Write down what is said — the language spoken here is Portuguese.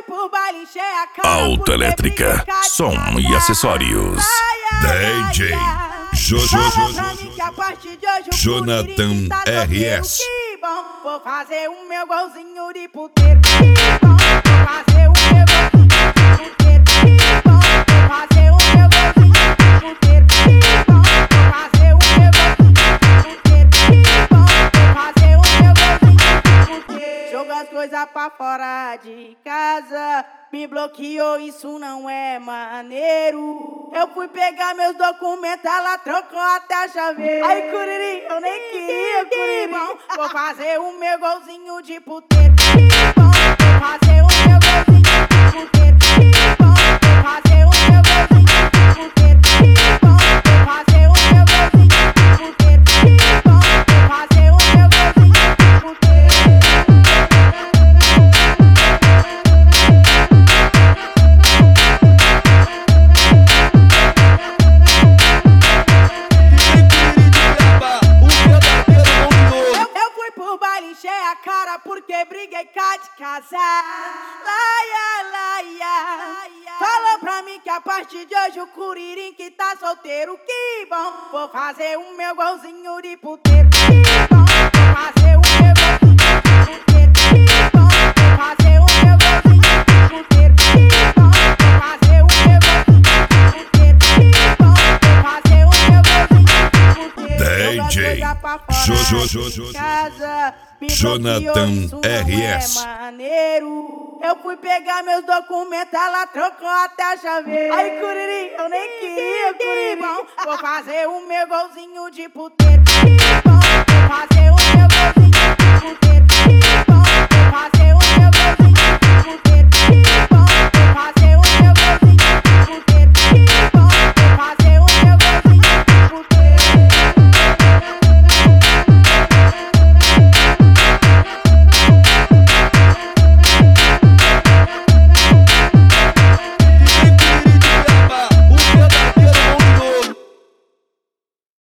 pro baile, encher a cara. Autoelétrica, som e acessórios. DJ Jonathan RS. Vou fazer o meu golzinho de puteiro. Vou fazer o meu golzinho de puteiro. Vou fazer o meu golzinho de puteiro. Vou fazer o meu golzinho de puteiro. Vou fazer o meu golzinho de puteiro. Joga as coisas pra fora de casa. Me bloqueou, isso não é maneiro. Eu fui pegar meus documentos, ela trocou até a chaveira. Aí, Curirim, eu nem queria, Curirim. Vou fazer o meu golzinho de puteiro. Vou fazer o meu golzinho de puteiro. Vou fazer o meu golzinho de puteiro. Vou fazer o meu golzinho de puteiro. Vou fazer o meu golzinho de puteiro. Encher a cara porque briguei cá de casar. Laia, laia. Falou pra mim que a partir de hoje o Curirim que tá solteiro. Que bom, vou fazer o meu golzinho de puteiro. Que bom, vou fazer o meu golzinho de puteiro. Que bom, vou fazer o meu golzinho de puteiro. Que bom, vou fazer o meu golzinho de puteiro. Que bom, vou fazer o meu golzinho de puteiro. DJ Jonathan RS. Maneiro. Eu fui pegar meus documentos, ela trocou até a chaveira. Aí, Curirim, eu nem queria, Curirim. Vou fazer o meu golzinho de puteiro. Vou fazer o meu golzinho de puteiro. Vou fazer o meu